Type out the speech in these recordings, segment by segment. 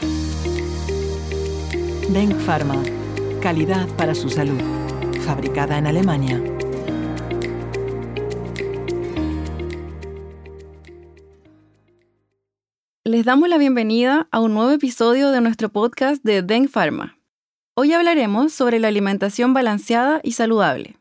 Denk Pharma. Calidad para su salud. Fabricada en Alemania. Les damos la bienvenida a un nuevo episodio de nuestro podcast de Denk Pharma. Hoy hablaremos sobre la alimentación balanceada y saludable.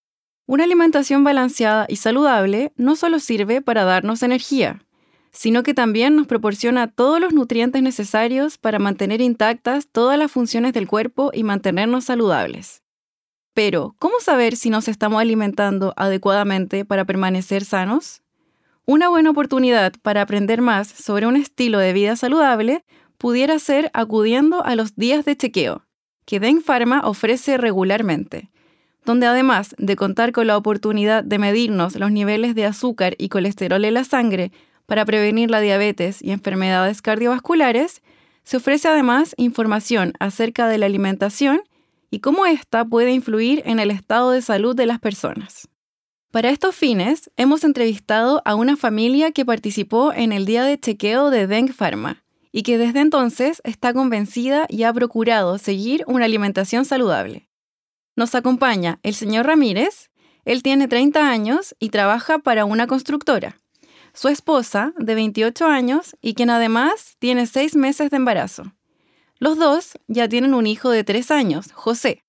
Una alimentación balanceada y saludable no solo sirve para darnos energía, sino que también nos proporciona todos los nutrientes necesarios para mantener intactas todas las funciones del cuerpo y mantenernos saludables. Pero, ¿cómo saber si nos estamos alimentando adecuadamente para permanecer sanos? Una buena oportunidad para aprender más sobre un estilo de vida saludable pudiera ser acudiendo a los días de chequeo, que Denk Pharma ofrece regularmente, donde además de contar con la oportunidad de medirnos los niveles de azúcar y colesterol en la sangre para prevenir la diabetes y enfermedades cardiovasculares, se ofrece además información acerca de la alimentación y cómo ésta puede influir en el estado de salud de las personas. Para estos fines, hemos entrevistado a una familia que participó en el día de chequeo de Denk Pharma y que desde entonces está convencida y ha procurado seguir una alimentación saludable. Nos acompaña el señor Ramírez. Él tiene 30 años y trabaja para una constructora. Su esposa, de 28 años, y quien además tiene 6 meses de embarazo. Los dos ya tienen un hijo de 3 años, José.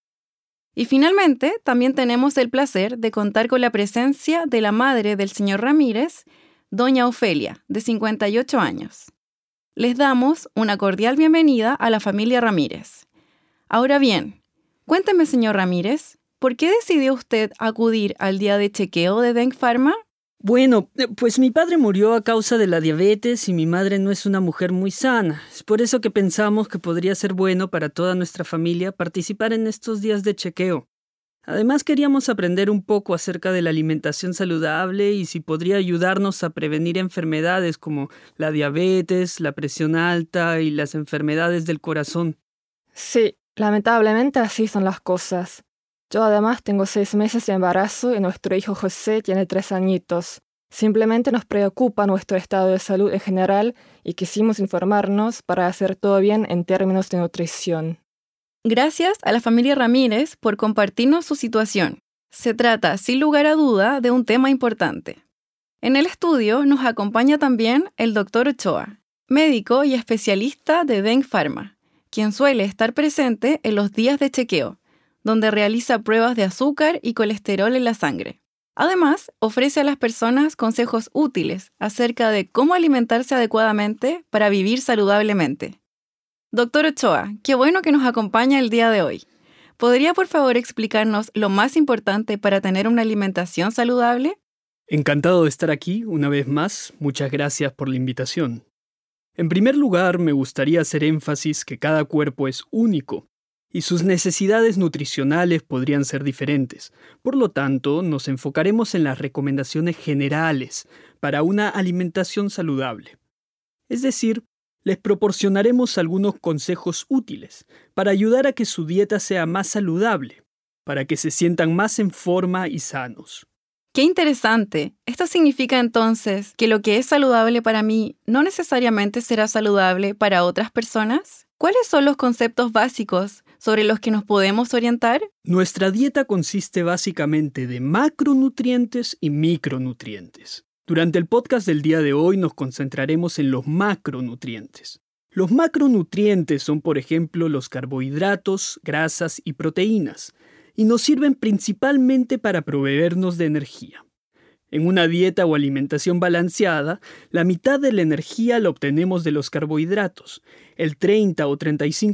Y finalmente, también tenemos el placer de contar con la presencia de la madre del señor Ramírez, doña Ofelia, de 58 años. Les damos una cordial bienvenida a la familia Ramírez. Ahora bien, cuénteme, señor Ramírez, ¿por qué decidió usted acudir al día de chequeo de Denk Pharma? Bueno, pues mi padre murió a causa de la diabetes y mi madre no es una mujer muy sana. Es por eso que pensamos que podría ser bueno para toda nuestra familia participar en estos días de chequeo. Además queríamos aprender un poco acerca de la alimentación saludable y si podría ayudarnos a prevenir enfermedades como la diabetes, la presión alta y las enfermedades del corazón. Sí, lamentablemente así son las cosas. Yo además tengo 6 meses de embarazo y nuestro hijo José tiene 3 añitos. Simplemente nos preocupa nuestro estado de salud en general y quisimos informarnos para hacer todo bien en términos de nutrición. Gracias a la familia Ramírez por compartirnos su situación. Se trata, sin lugar a duda, de un tema importante. En el estudio nos acompaña también el Dr. Ochoa, médico y especialista de Denk Pharma, quien suele estar presente en los días de chequeo, donde realiza pruebas de azúcar y colesterol en la sangre. Además, ofrece a las personas consejos útiles acerca de cómo alimentarse adecuadamente para vivir saludablemente. Doctor Ochoa, qué bueno que nos acompaña el día de hoy. ¿Podría por favor explicarnos lo más importante para tener una alimentación saludable? Encantado de estar aquí una vez más. Muchas gracias por la invitación. En primer lugar, me gustaría hacer énfasis que cada cuerpo es único y sus necesidades nutricionales podrían ser diferentes. Por lo tanto, nos enfocaremos en las recomendaciones generales para una alimentación saludable. Es decir, les proporcionaremos algunos consejos útiles para ayudar a que su dieta sea más saludable, para que se sientan más en forma y sanos. ¡Qué interesante! ¿Esto significa entonces que lo que es saludable para mí no necesariamente será saludable para otras personas? ¿Cuáles son los conceptos básicos sobre los que nos podemos orientar? Nuestra dieta consiste básicamente de macronutrientes y micronutrientes. Durante el podcast del día de hoy nos concentraremos en los macronutrientes. Los macronutrientes son, por ejemplo, los carbohidratos, grasas y proteínas, y nos sirven principalmente para proveernos de energía. En una dieta o alimentación balanceada, la mitad de la energía la obtenemos de los carbohidratos, el 30 o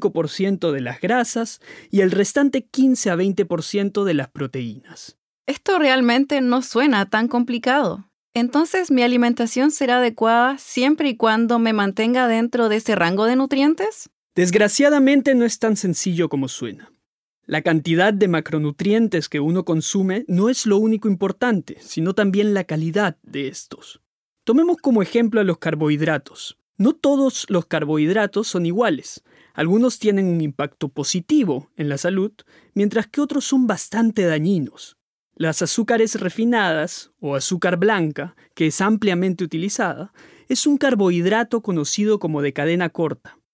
35% de las grasas y el restante 15 a 20% de las proteínas. Esto realmente no suena tan complicado. Entonces, ¿mi alimentación será adecuada siempre y cuando me mantenga dentro de ese rango de nutrientes? Desgraciadamente no es tan sencillo como suena. La cantidad de macronutrientes que uno consume no es lo único importante, sino también la calidad de estos. Tomemos como ejemplo a los carbohidratos. No todos los carbohidratos son iguales. Algunos tienen un impacto positivo en la salud, mientras que otros son bastante dañinos. Las azúcares refinadas, o azúcar blanca, que es ampliamente utilizada, es un carbohidrato conocido como de cadena corta.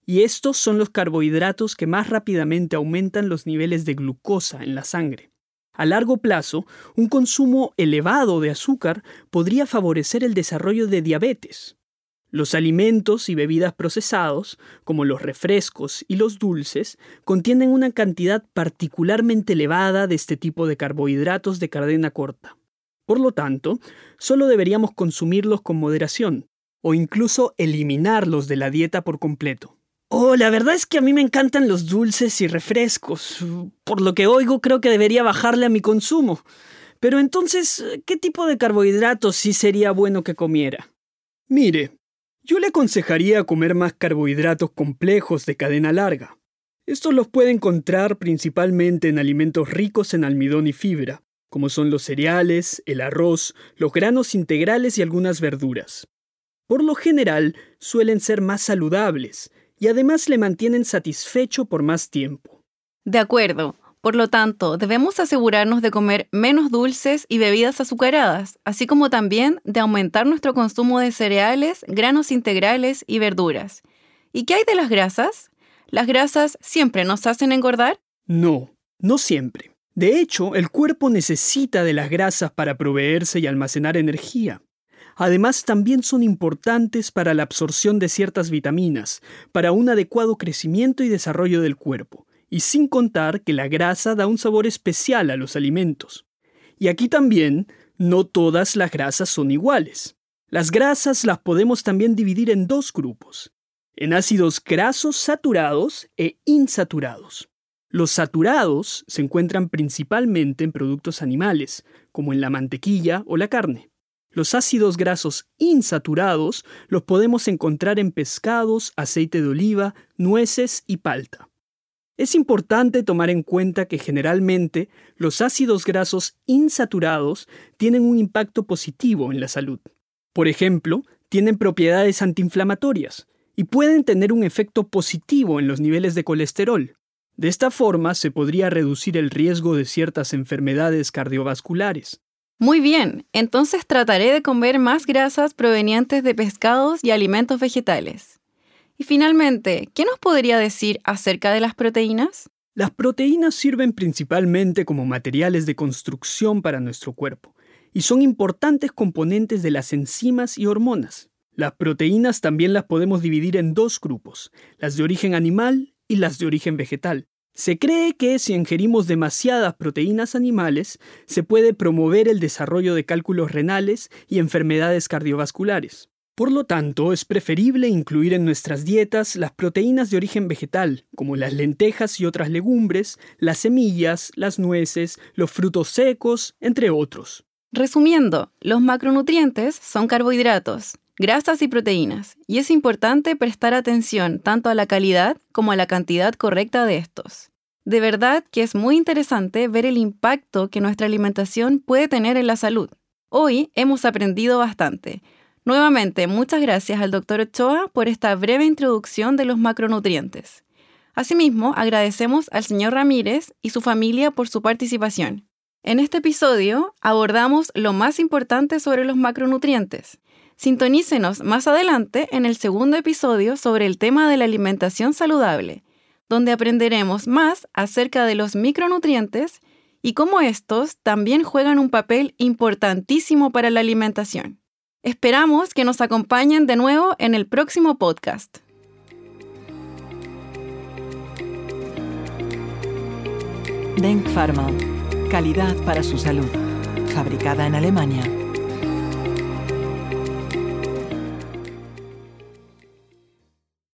y estos son los carbohidratos que más rápidamente aumentan los niveles de glucosa en la sangre. A largo plazo, un consumo elevado de azúcar podría favorecer el desarrollo de diabetes. Los alimentos y bebidas procesados, como los refrescos y los dulces, contienen una cantidad particularmente elevada de este tipo de carbohidratos de cadena corta. Por lo tanto, solo deberíamos consumirlos con moderación, o incluso eliminarlos de la dieta por completo. La verdad es que a mí me encantan los dulces y refrescos. Por lo que oigo, creo que debería bajarle a mi consumo. Pero entonces, ¿qué tipo de carbohidratos sí sería bueno que comiera? Mire, yo le aconsejaría comer más carbohidratos complejos de cadena larga. Estos los puede encontrar principalmente en alimentos ricos en almidón y fibra, como son los cereales, el arroz, los granos integrales y algunas verduras. Por lo general, suelen ser más saludables y además le mantienen satisfecho por más tiempo. De acuerdo. Por lo tanto, debemos asegurarnos de comer menos dulces y bebidas azucaradas, así como también de aumentar nuestro consumo de cereales, granos integrales y verduras. ¿Y qué hay de las grasas? ¿Las grasas siempre nos hacen engordar? No siempre. De hecho, el cuerpo necesita de las grasas para proveerse y almacenar energía. Además, también son importantes para la absorción de ciertas vitaminas, para un adecuado crecimiento y desarrollo del cuerpo, y sin contar que la grasa da un sabor especial a los alimentos. Y aquí también, no todas las grasas son iguales. Las grasas las podemos también dividir en dos grupos, en ácidos grasos saturados e insaturados. Los saturados se encuentran principalmente en productos animales, como en la mantequilla o la carne. Los ácidos grasos insaturados los podemos encontrar en pescados, aceite de oliva, nueces y palta. Es importante tomar en cuenta que generalmente los ácidos grasos insaturados tienen un impacto positivo en la salud. Por ejemplo, tienen propiedades antiinflamatorias y pueden tener un efecto positivo en los niveles de colesterol. De esta forma se podría reducir el riesgo de ciertas enfermedades cardiovasculares. Muy bien, entonces trataré de comer más grasas provenientes de pescados y alimentos vegetales. Y finalmente, ¿qué nos podría decir acerca de las proteínas? Las proteínas sirven principalmente como materiales de construcción para nuestro cuerpo y son importantes componentes de las enzimas y hormonas. Las proteínas también las podemos dividir en dos grupos, las de origen animal y las de origen vegetal. Se cree que si ingerimos demasiadas proteínas animales, se puede promover el desarrollo de cálculos renales y enfermedades cardiovasculares. Por lo tanto, es preferible incluir en nuestras dietas las proteínas de origen vegetal, como las lentejas y otras legumbres, las semillas, las nueces, los frutos secos, entre otros. Resumiendo, los macronutrientes son carbohidratos, grasas y proteínas, y es importante prestar atención tanto a la calidad como a la cantidad correcta de estos. De verdad que es muy interesante ver el impacto que nuestra alimentación puede tener en la salud. Hoy hemos aprendido bastante. Nuevamente, muchas gracias al Dr. Ochoa por esta breve introducción de los macronutrientes. Asimismo, agradecemos al Sr. Ramírez y su familia por su participación. En este episodio abordamos lo más importante sobre los macronutrientes. Sintonícenos más adelante en el segundo episodio sobre el tema de la alimentación saludable, donde aprenderemos más acerca de los micronutrientes y cómo estos también juegan un papel importantísimo para la alimentación. Esperamos que nos acompañen de nuevo en el próximo podcast. Denk Pharma. Calidad para su salud. Fabricada en Alemania.